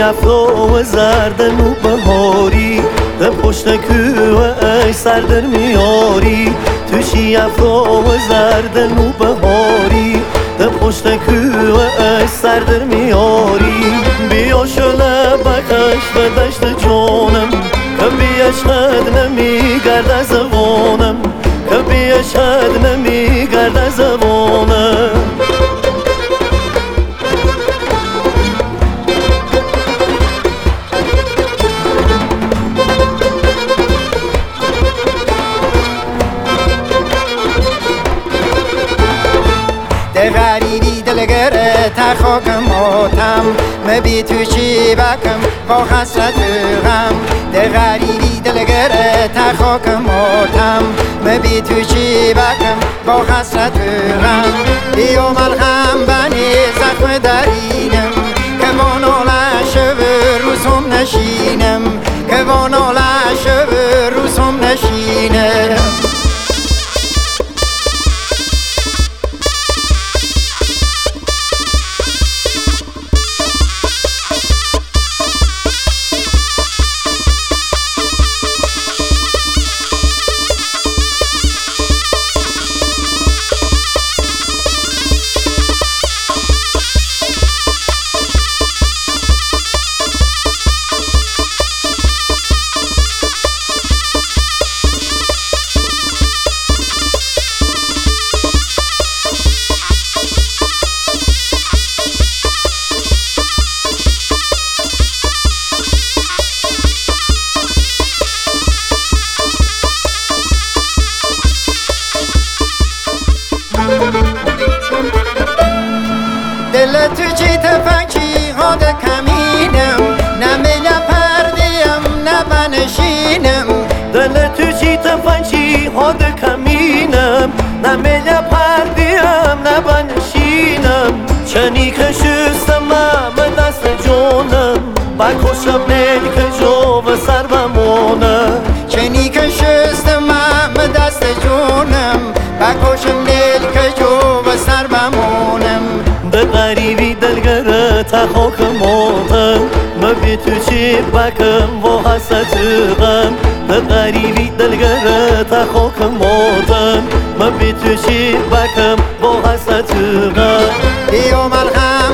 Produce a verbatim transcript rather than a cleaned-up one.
افرا و زردن و بهاری ده پشت کوه ای سردر میاری توشی افرا و زردن و بهاری ده پشت کوه ای سردر میاری بیا شله بکش به دشت جانم که بیشهد نمیگرد زبانم که بیشهد نمیگرد زبانم ده غریبی دلگره تا خاک ماتم مبی تو چی بکم با خسرت و غم ده غریبی دلگره تا خاک ماتم مبی تو چی بکم با خسرت و غم بیا ملغم بنی زخم درینم که وانالش و روزم نشینم که وانالش و روزم نشینم دل تو چی تفنگی هاد کمینم نمیل پردیم نبنشینم دل تو چی تفنگی هاد کمینم نمیل پردیم نبنشینم چنی که شستم من دست جانم بکشم نیل که جو و سر بمانم چنی که شستم من دست جانم بکشم نیل که جو و سر بمانم ده غریبی دلگره تا خاک ماتم مبی تو چی بکم و حسد غم ده غریبی دلگره تا خاک ماتم مبی تو چی بکم و حسد غم بیا ملغم